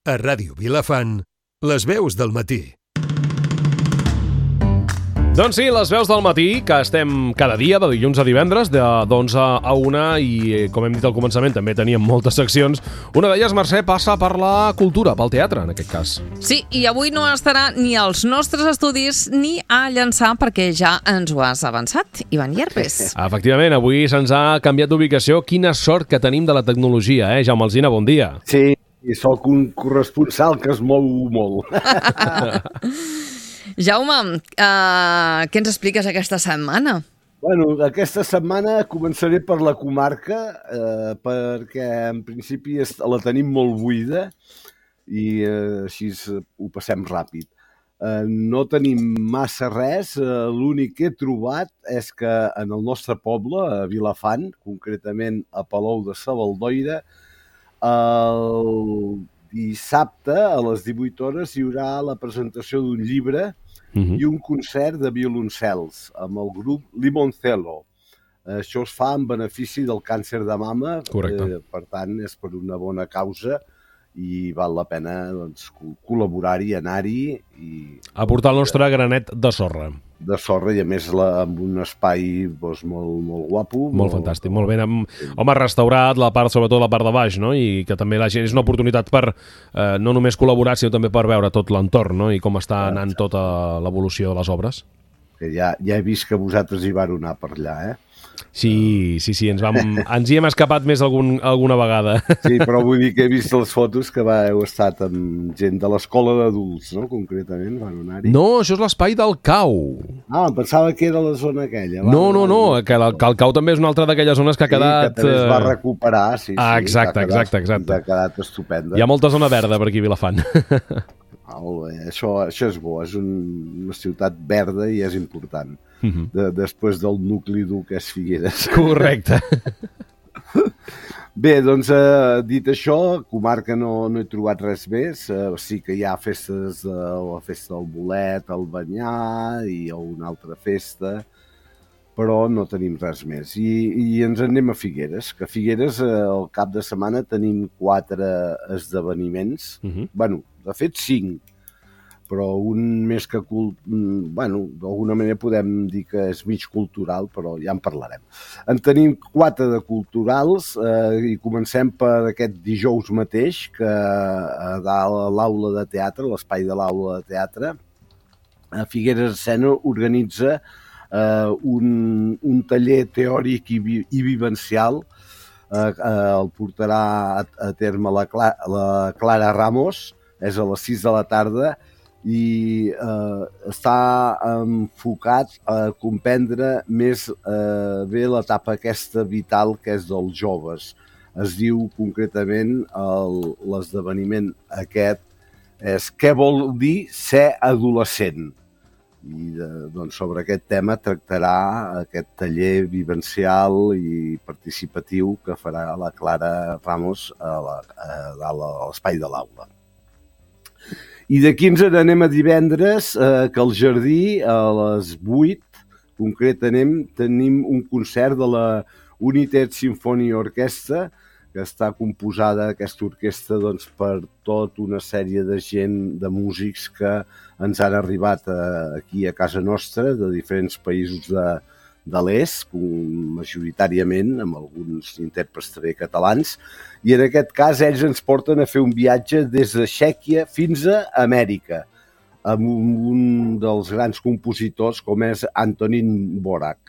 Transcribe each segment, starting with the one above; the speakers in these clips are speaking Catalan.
A Ràdio Vilafant, les veus del matí. Doncs sí, les veus del matí, que estem cada dia, de dilluns a divendres, de 11 a 1, i com hem dit al començament, també teníem moltes seccions. Una d'elles, Mercè, passa per la cultura, pel teatre, en aquest cas. Sí, i avui no estarà ni als nostres estudis ni a llançar, perquè ja ens ho has avançat, Ivan Llerpes. Efectivament, avui se'ns ha canviat d'ubicació. Quina sort que tenim de la tecnologia, Jaume Alsina, bon dia. Sí, i sóc un corresponsal que es mou molt. Jaume, què ens expliques aquesta setmana? Bueno, aquesta setmana començaré per la comarca, perquè en principi la tenim molt buida i així ho passem ràpid. No tenim massa res, l'únic que he trobat és que en el nostre poble, a Vilafant, concretament a Palou de Sabaldoira, el dissabte a les 18 hores hi haurà la presentació d'un llibre i un concert de violoncels amb el grup Limoncelo. Això es fa en benefici del càncer de mama. Correcte. Per tant, és per una bona causa i val la pena col·laborar-hi, anar-hi i aportar el nostre granet de sorra. De sorra, i a més amb un espai molt guapo. Molt fantàstic, molt ben. Home, restaurat, sobretot la part de baix, no? I que també la gent és una oportunitat per no només col·laborar, sinó també per veure tot l'entorn, no? I com està anant tota l'evolució de les obres. Que ja he vist que vosaltres hi vau anar per allà, Sí, ens hi hem escapat més alguna vegada. Sí, però vull dir que he vist les fotos que heu estat amb gent de l'escola d'adults, no? Concretament, van anar-hi. No, això és l'espai del CAU. Ah, em pensava que era la zona aquella. No, que el CAU també és una altra d'aquelles zones que ha quedat... Sí, que també es va recuperar, sí. Exacte. Ha quedat estupenda. Hi ha molta zona verda per aquí a Vilafant. Això és bo, és una ciutat verda i és important. Després del nucli dur que és Figueres. Correcte. Bé, doncs, dit això, comarca no he trobat res més. Sí que hi ha festes, la festa del bolet, el banyar i una altra festa, però no tenim res més. I ens en anem a Figueres, que a Figueres el cap de setmana tenim 4 esdeveniments. Bueno, de fet 5, però un més que... Bueno, d'alguna manera podem dir que és mig cultural, però ja en parlarem. En tenim 4 de culturals i comencem per aquest dijous mateix, que a dalt a l'aula de teatre, l'espai de l'aula de teatre, a Figueres Escena organitza un taller teòric i vivencial. El portarà a terme la Clara Ramos, és a les 6 de la tarda, i està enfocat a comprendre més bé l'etapa aquesta vital que és dels joves. Es diu concretament, l'esdeveniment aquest és què vol dir ser adolescent. I doncs, sobre aquest tema tractarà aquest taller vivencial i participatiu que farà la Clara Ramos a l'espai de l'aula. I d'aquí ens n'anem a divendres, que al Jardí, a les 8, concretament, tenim un concert de la United Symphony Orchestra, que està composada, aquesta orquestra, doncs, per tota una sèrie de gent, de músics que ens han arribat aquí a casa nostra, de diferents països de l'est, majoritàriament, amb alguns intèrprets també catalans, i en aquest cas ells ens porten a fer un viatge des de Txèquia fins a Amèrica, amb un dels grans compositors com és Antonín Dvořák.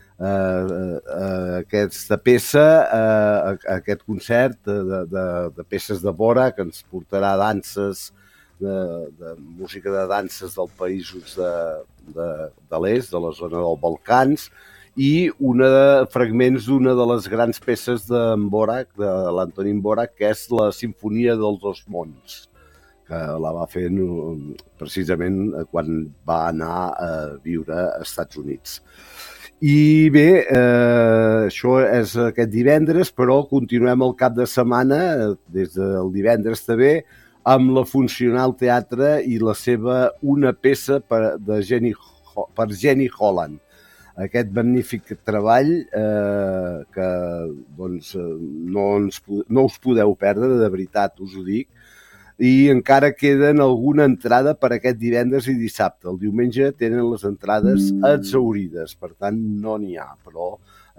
Aquesta peça, aquest concert de peces de Dvořák ens portarà danses, de música de danses dels països de l'est, de la zona dels Balcans, i fragments d'una de les grans peces de l'Antonín Dvořák, que és la Simfonia dels Dos Mons, que la va fer precisament quan va anar a viure als Estats Units. I bé, això és aquest divendres, però continuem el cap de setmana, des del divendres també, amb la Funcional Teatre i la seva Una peça per Jenny Holland. Aquest magnífic treball que doncs, no us podeu perdre, de veritat us ho dic, i encara queden alguna entrada per aquest divendres i dissabte. El diumenge tenen les entrades exhaurides, per tant no n'hi ha, però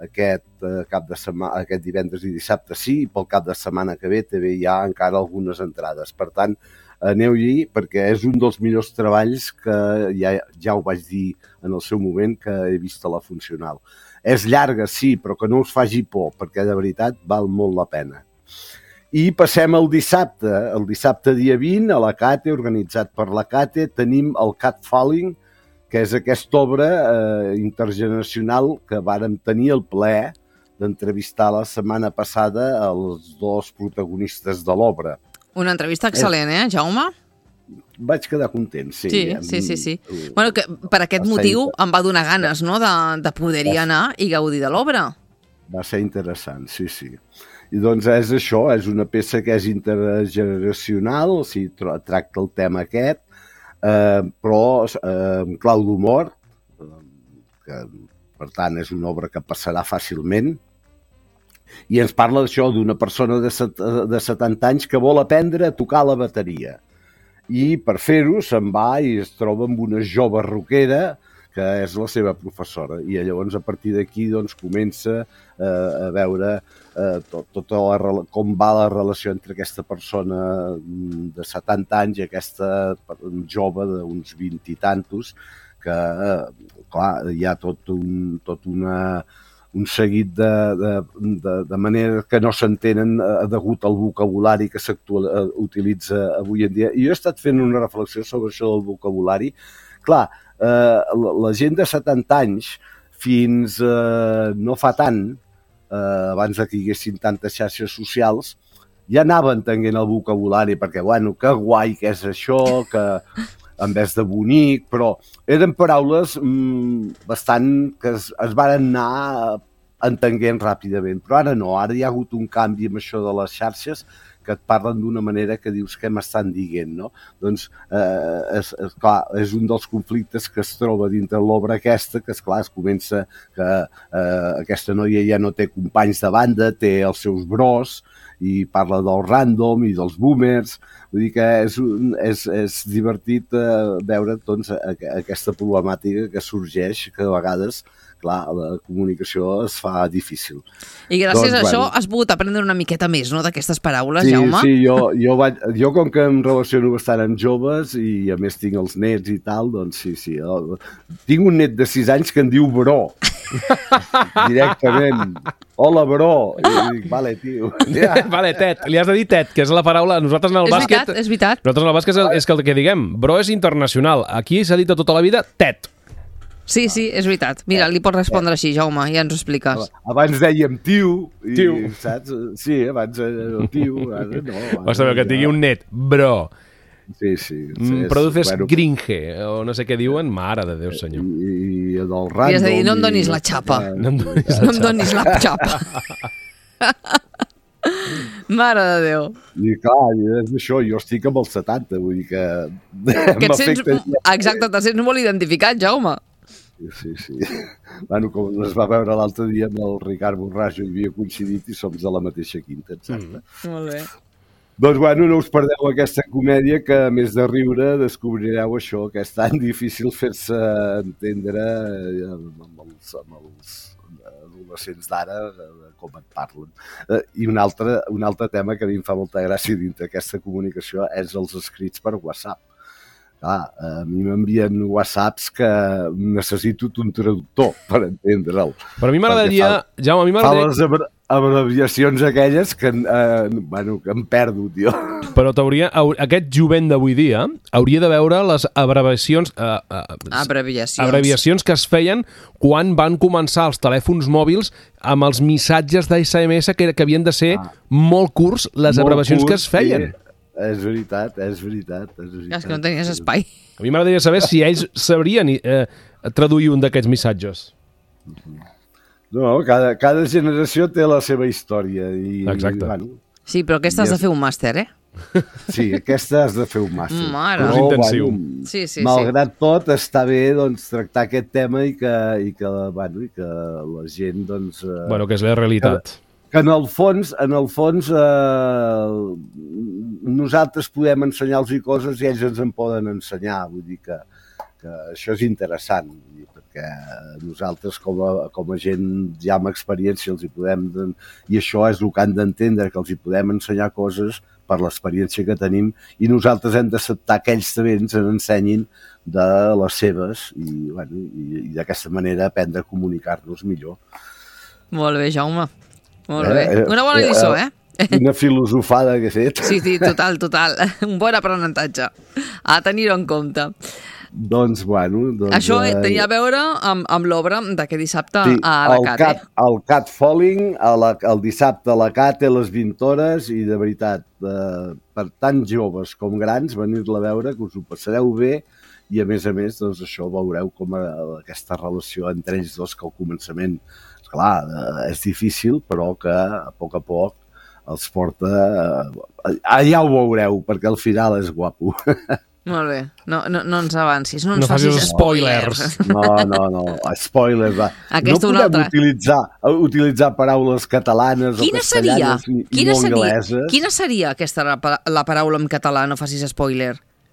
aquest divendres i dissabte sí, i pel cap de setmana que ve també hi ha encara algunes entrades. Per tant, aneu-hi perquè és un dels millors treballs que ja ho vaig dir en el seu moment que he vist a la Funcional. És llarga, sí, però que no us faci por, perquè de veritat val molt la pena. I passem al dissabte. El dissabte dia 20, a la CATE, organitzat per la CATE, tenim el Cat Falling, que és aquesta obra intergeneracional que vàrem tenir el plaer d'entrevistar la setmana passada els dos protagonistes de l'obra. Una entrevista excel·lent, Jaume? Vaig quedar content, sí. Sí. Bueno, que per aquest motiu em va donar ganes, no?, de poder-hi anar i gaudir de l'obra. Va ser interessant, sí. I doncs és això, és una peça que és intergeneracional, o sigui, tracta el tema aquest, però amb clau d'humor, que per tant és una obra que passarà fàcilment, i ens parla d'això, d'una persona de 70 anys que vol aprendre a tocar la bateria. I per fer-ho se'n va i es troba amb una jove rockera que és la seva professora, i llavors a partir d'aquí doncs, comença a veure com va la relació entre aquesta persona de 70 anys i aquesta jove d'uns 20 i tantos, que clar, hi ha tot un seguit de maneres que no s'entenen degut al vocabulari que s'utilitza avui en dia. I jo he estat fent una reflexió sobre això del vocabulari. Clar, la gent de 70 anys fins no fa tant, abans que hi haguessin tantes xarxes socials, ja anava entenent el vocabulari, perquè, bueno, que guai que és això, que en vez de bonic, però eren paraules bastant que es varen anar entenent ràpidament, però ara no, ara hi ha hagut un canvi amb això de les xarxes que et parlen d'una manera que dius què m'estan dient, no? Doncs, clar, és un dels conflictes que es troba dintre l'obra aquesta, que, esclar, es comença que aquesta noia ja no té companys de banda, té els seus bros, i parla del random i dels boomers. Vull dir que és divertit veure doncs, aquesta problemàtica que sorgeix, que a vegades, clar, la comunicació es fa difícil. I gràcies a això has pogut aprendre una miqueta més, no?, d'aquestes paraules, Jaume? Sí, jo com que em relaciono bastant amb joves i a més tinc els nets i tal, doncs sí. Tinc un net de 6 anys que em diu bro. Directament. Hola, bro. I dic, vale, tio. Vale, Ted. Li has de dir Ted, que és la paraula... Nosaltres en el bàsquet... És veritat. Nosaltres en el bàsquet és que el que diguem. Bro és internacional. Aquí s'ha dit tota la vida Ted. Sí, és veritat. Mira, li pots respondre així, Jaume, ja ens ho expliques. Abans dèiem tio. Saps? Sí, abans el tio. Ara no. Vas saber que et digui un net. Bro. Sí. Produces gringe, o no sé què diuen. Mare de Déu, senyor. I del random... I has de dir, no em donis la xapa. No em donis la xapa. Mare de Déu. I clar, és això, jo estic amb els 70, vull dir que... Exacte, te sents molt identificat, Jaume. Sí. Bueno, com es va veure l'altre dia amb el Ricard Borrajo, hi havia coincidit i som de la mateixa quinta, exacte. Molt bé. Doncs, bueno, no us perdeu aquesta comèdia que, a més de riure, descobrireu això, que és tan difícil fer-se entendre amb els adolescents d'ara, com et parlen. I un altre tema que a mi em fa molta gràcia dintre d'aquesta comunicació és els escrits per WhatsApp. Clar, a mi m'envien WhatsApps que necessito un traductor per entendre'l. Però a mi m'agradaria... Jaume, fa les abreviacions aquelles que em perdo, tio. Però aquest jovent d'avui dia hauria de veure les abreviacions que es feien quan van començar els telèfons mòbils amb els missatges d'SMS que havien de ser molt curts, les abreviacions que es feien. Sí. És veritat. És que no tenies espai. A mi m'agradaria saber si ells sabrien traduir un d'aquests missatges. No, cada generació té la seva història. Exacte. Sí, però aquesta has de fer un màster, Sí, aquesta has de fer un màster. Mare. Curs intensiu. Sí. Malgrat tot, està bé doncs, tractar aquest tema i que la gent... Doncs, que és la realitat. que en el fons nosaltres podem ensenyar-los coses i ells ens en poden ensenyar. Vull dir que això és interessant, perquè nosaltres com a gent ja amb experiència els hi podem... I això és el que han d'entendre, que els hi podem ensenyar coses per l'experiència que tenim i nosaltres hem d'acceptar que ells també ens ensenyin de les seves i d'aquesta manera aprendre a comunicar-nos millor. Molt bé, Jaume. Molt bé. Una bona lliçó, Una filosofada que he fet. Sí, total. Un bon aprenentatge. A tenir-ho en compte. Doncs, això tenia a veure amb l'obra d'aquest dissabte a la CAT. El Cat Falling, el dissabte a la CAT a les 20 hores i, de veritat, per tant joves com grans, venir-la a veure, que us ho passareu bé i, a més, doncs, això veureu com aquesta relació entre ells dos, que al començament, esclar, és difícil, però que a poc els porta... Ja ho veureu, perquè al final és guapo. Molt bé. No ens avancis, no ens facis spoilers. No. Spoilers, va. No podem utilitzar paraules catalanes o castellanes i molt angleses. Quina seria aquesta la paraula en català, no facis spoiler?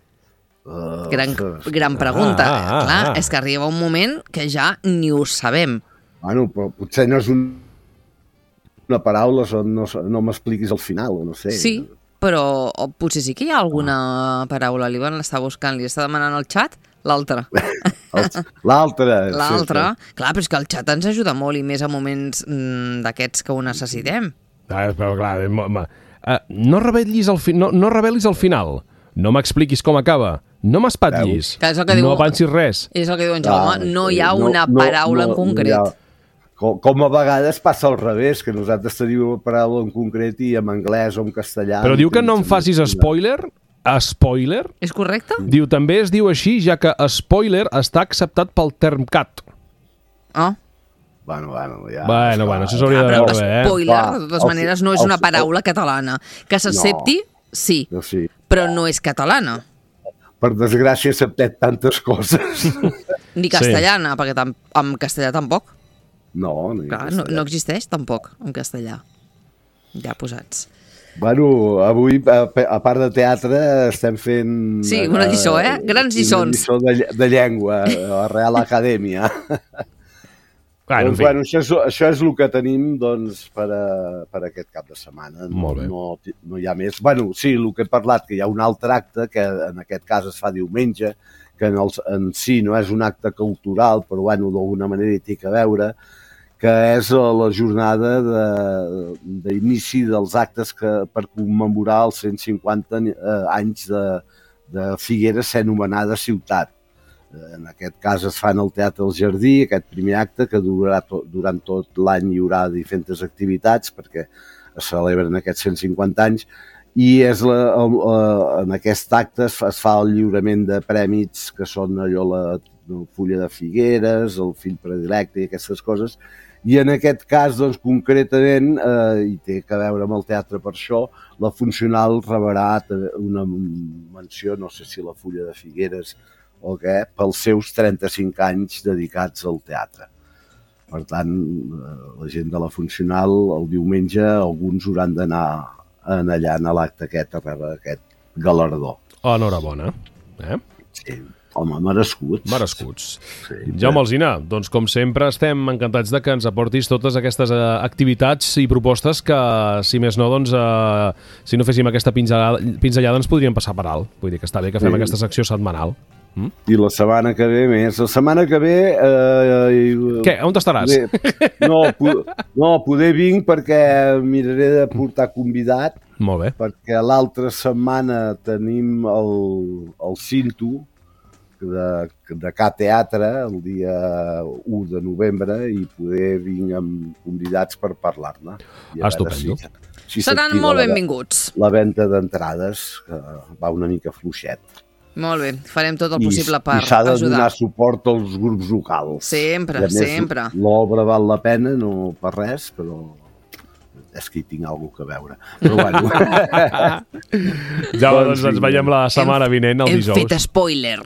Gran pregunta. Clar, és que arriba un moment que ja ni ho sabem. Però potser no és una paraula, no m'expliquis al final, no sé. Sí, però potser sí que hi ha alguna paraula. L'Ivan l'està buscant, li està demanant al xat l'altra. L'altra. Sí. Clar, però és que el xat ens ajuda molt i més a moments d'aquests que ho necessitem. Però clar, no revelis el final. No m'expliquis com acaba. No m'espatllis. No avancis res. És el que diu en Jaume. No hi ha una paraula en concret. Com a vegades passa al revés, que nosaltres tenim una paraula en concret i en anglès o en castellà... Però diu que no em facis spoiler? Spoiler? És correcte? Diu, també es diu així, ja que spoiler està acceptat pel Termcat. Bueno, ja... Bueno, això s'hauria de veure bé, Spoiler, de totes maneres, no és una paraula catalana. Que s'accepti, sí, però no és catalana. Per desgràcia, acceptem tantes coses. Ni castellana, perquè en castellà tampoc. No existeix tampoc en castellà. Ja posats. Avui, a part de teatre, estem fent... Sí, una lliçó, Grans lliçons. Una lliçó de llengua, a la Real Acadèmia. Això és el que tenim per aquest cap de setmana. Molt bé. No hi ha més. Sí, el que he parlat, que hi ha un altre acte, que en aquest cas es fa diumenge, que en si no és un acte cultural, però d'alguna manera hi té a veure, que és la jornada d'inici dels actes per commemorar els 150 anys de Figueres ser anomenada ciutat. En aquest cas es fa en el Teatre del Jardí, aquest primer acte, que durant tot l'any hi haurà diferents activitats perquè es celebren aquests 150 anys, i en aquest acte es fa el lliurament de prèmits que són allò la Fulla de Figueres, el Fill Predilecte i aquestes coses, i en aquest cas, concretament, i té a veure amb el teatre per això, la Funcional rebrà una menció, no sé si la Fulla de Figueres o què, pels seus 35 anys dedicats al teatre. Per tant, la gent de la Funcional, el diumenge, alguns hauran d'anar allà a l'acte aquest, a rebre aquest galardó. Enhorabona. Sí, home, merescuts. Sí, Jaume Alsina, doncs com sempre estem encantats de que ens aportis totes aquestes activitats i propostes que, si més no, si no féssim aquesta pinzellada ens podríem passar per alt. Vull dir que està bé que fem aquesta secció setmanal. I la setmana que ve més. La setmana que ve... Què? On estaràs? Poder vinc perquè miraré de portar convidat. Molt bé. Perquè l'altra setmana tenim el Cinto de Cat Teatre, el dia 1 de novembre, i poder vinc amb convidats per parlar-ne. Estupendo. Seran molt benvinguts. La venda d'entrades, que va una mica fluixet. Molt bé, farem tot el possible per ajudar. I s'ha de donar suport als grups locals. Sempre. L'obra val la pena, no per res, però és que hi tinc alguna cosa a veure. Però Ja, doncs ens veiem la setmana vinent, el dijous. Hem fet spoiler.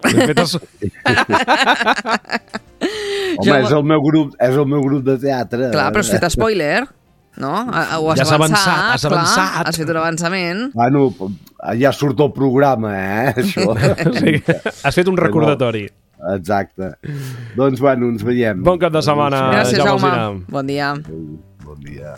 Home, és el meu grup de teatre. Clar, però has fet spoiler. no? Ho has Ja has avançat, has clar, avançat. has fet un avançament. Bueno, ja surt el programa, això. Sí, has fet un recordatori. Exacte. Doncs, bueno, ens veiem. Bon cap de setmana, Gràcies, Jaume Jaume. Alsina. Bon dia. Bon dia.